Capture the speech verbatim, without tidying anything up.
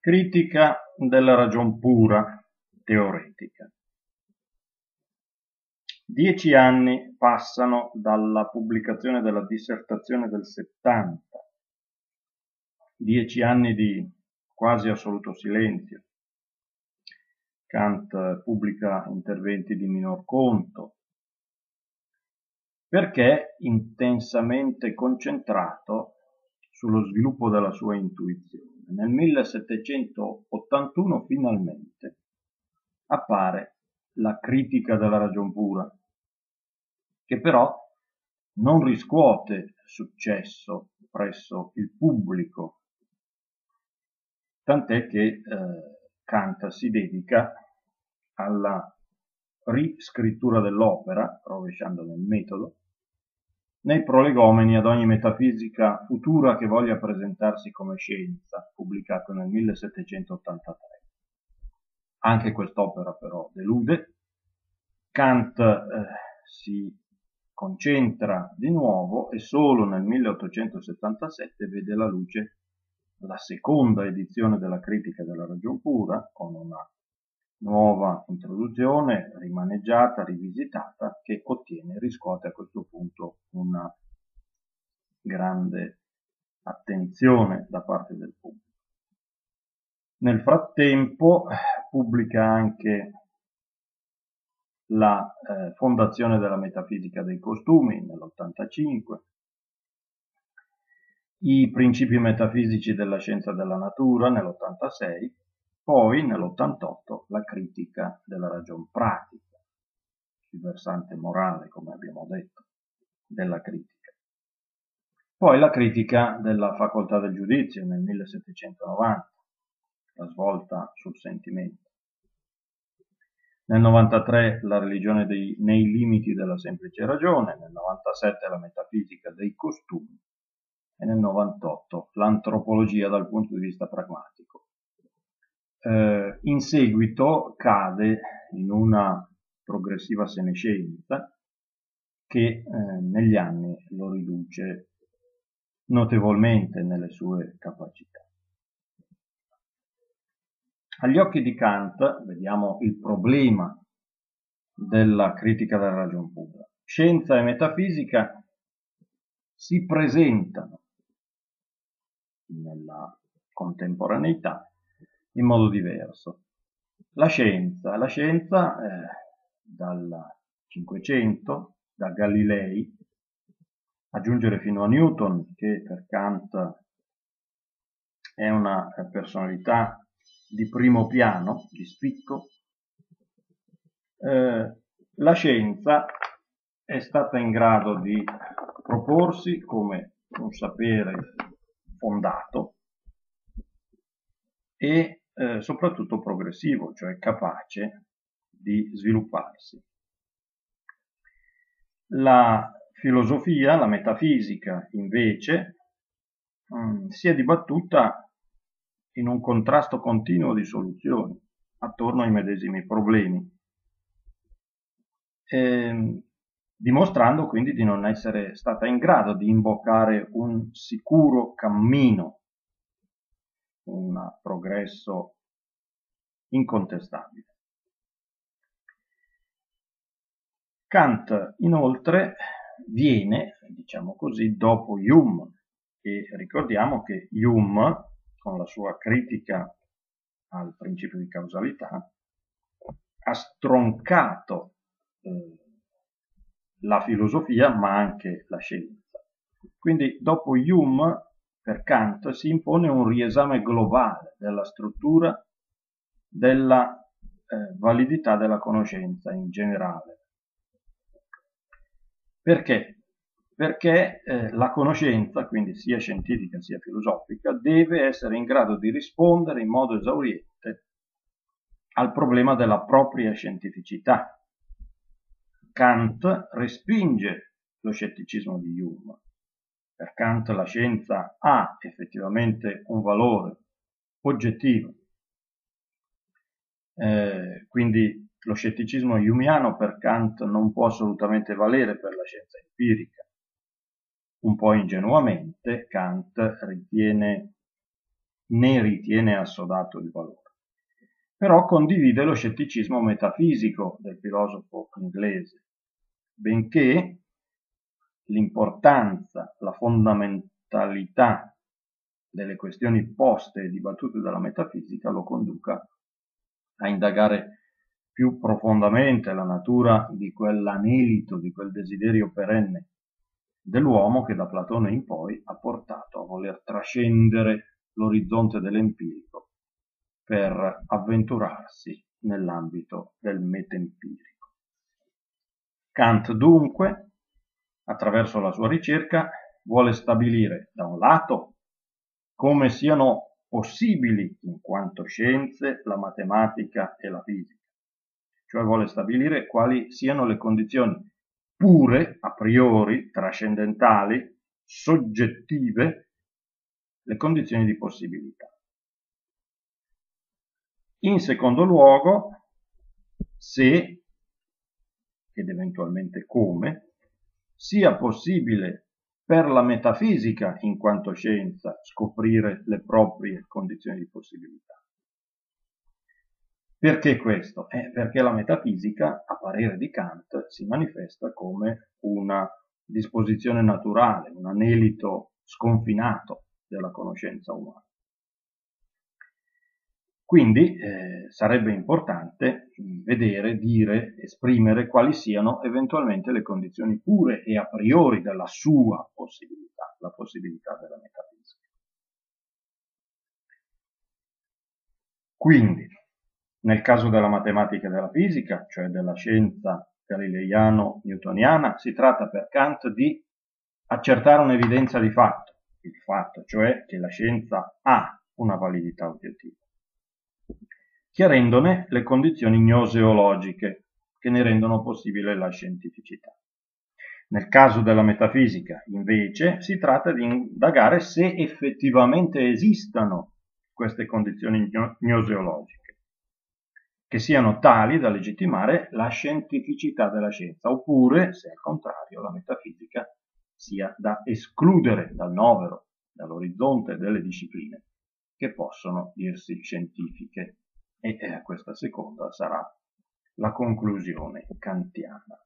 Critica della ragion pura, teoretica. Dieci anni passano dalla pubblicazione della dissertazione del settanta, dieci anni di quasi assoluto silenzio. Kant pubblica interventi di minor conto, perché intensamente concentrato sullo sviluppo della sua intuizione. Nel millesettecentottantuno finalmente appare la critica della ragion pura, che però non riscuote successo presso il pubblico, tant'è che eh, Kant si dedica alla riscrittura dell'opera, rovesciandone il metodo, nei prolegomeni ad ogni metafisica futura che voglia presentarsi come scienza, pubblicato nel millesettecentottantatré. Anche quest'opera però delude. Kant eh, si concentra di nuovo e solo nel milleottocentosettantasette vede la luce la seconda edizione della critica della ragion pura, con una nuova introduzione rimaneggiata, rivisitata, che ottiene e riscuote a questo punto una grande attenzione da parte del pubblico. Nel frattempo pubblica anche la eh, fondazione della metafisica dei costumi nell'ottantacinque, i principi metafisici della scienza della natura nell'ottantasei, poi nell'ottantotto la critica della ragion pratica, il versante morale, come abbiamo detto, della critica. Poi la critica della facoltà del giudizio nel millesettecentonovanta, la svolta sul sentimento. Nel novantatré la religione dei, nei limiti della semplice ragione, nel novantasette la metafisica dei costumi e nel novantotto l'antropologia dal punto di vista pragmatico. Eh, in seguito cade in una progressiva senescenza che eh, negli anni lo riduce notevolmente nelle sue capacità. Agli occhi di Kant vediamo il problema della critica della ragion pura. Scienza e metafisica si presentano nella contemporaneità in modo diverso. La scienza, la scienza eh, dal Cinquecento, da Galilei, a giungere fino a Newton, che per Kant è una personalità di primo piano, di spicco, eh, la scienza è stata in grado di proporsi come un sapere fondato e eh, soprattutto progressivo, cioè capace di svilupparsi. La filosofia, la metafisica, invece, mh, si è dibattuta in un contrasto continuo di soluzioni attorno ai medesimi problemi, eh, dimostrando quindi di non essere stata in grado di imboccare un sicuro cammino, un progresso incontestabile. Kant inoltre viene, diciamo così, dopo Hume, e ricordiamo che Hume, con la sua critica al principio di causalità, ha stroncato eh, la filosofia ma anche la scienza. Quindi dopo Hume per Kant si impone un riesame globale della struttura della eh, validità della conoscenza in generale. Perché? Perché eh, la conoscenza, quindi sia scientifica sia filosofica, deve essere in grado di rispondere in modo esauriente al problema della propria scientificità. Kant respinge lo scetticismo di Hume. Per Kant la scienza ha effettivamente un valore oggettivo. Eh, quindi lo scetticismo humeano per Kant non può assolutamente valere per la scienza empirica. Un po' ingenuamente Kant ritiene ne ritiene assodato il valore. Però condivide lo scetticismo metafisico del filosofo inglese, benché l'importanza, la fondamentalità delle questioni poste e dibattute dalla metafisica lo conduca a indagare più profondamente la natura di quell'anelito, di quel desiderio perenne dell'uomo che da Platone in poi ha portato a voler trascendere l'orizzonte dell'empirico per avventurarsi nell'ambito del metempirico. Kant dunque, attraverso la sua ricerca, vuole stabilire da un lato come siano possibili in quanto scienze la matematica e la fisica, cioè vuole stabilire quali siano le condizioni pure, a priori, trascendentali, soggettive, le condizioni di possibilità. In secondo luogo, se, ed eventualmente come, sia possibile per la metafisica in quanto scienza scoprire le proprie condizioni di possibilità. Perché questo? Eh, perché la metafisica, a parere di Kant, si manifesta come una disposizione naturale, un anelito sconfinato della conoscenza umana. Quindi eh, sarebbe importante vedere, dire, esprimere quali siano eventualmente le condizioni pure e a priori della sua possibilità, la possibilità della metafisica. Quindi, nel caso della matematica e della fisica, cioè della scienza galileiano-newtoniana, si tratta per Kant di accertare un'evidenza di fatto, il fatto cioè che la scienza ha una validità oggettiva, chiarendone le condizioni gnoseologiche che ne rendono possibile la scientificità. Nel caso della metafisica, invece, si tratta di indagare se effettivamente esistano queste condizioni gnoseologiche, che siano tali da legittimare la scientificità della scienza, oppure, se al contrario, la metafisica sia da escludere dal novero, dall'orizzonte delle discipline che possono dirsi scientifiche. E eh, questa seconda sarà la conclusione kantiana.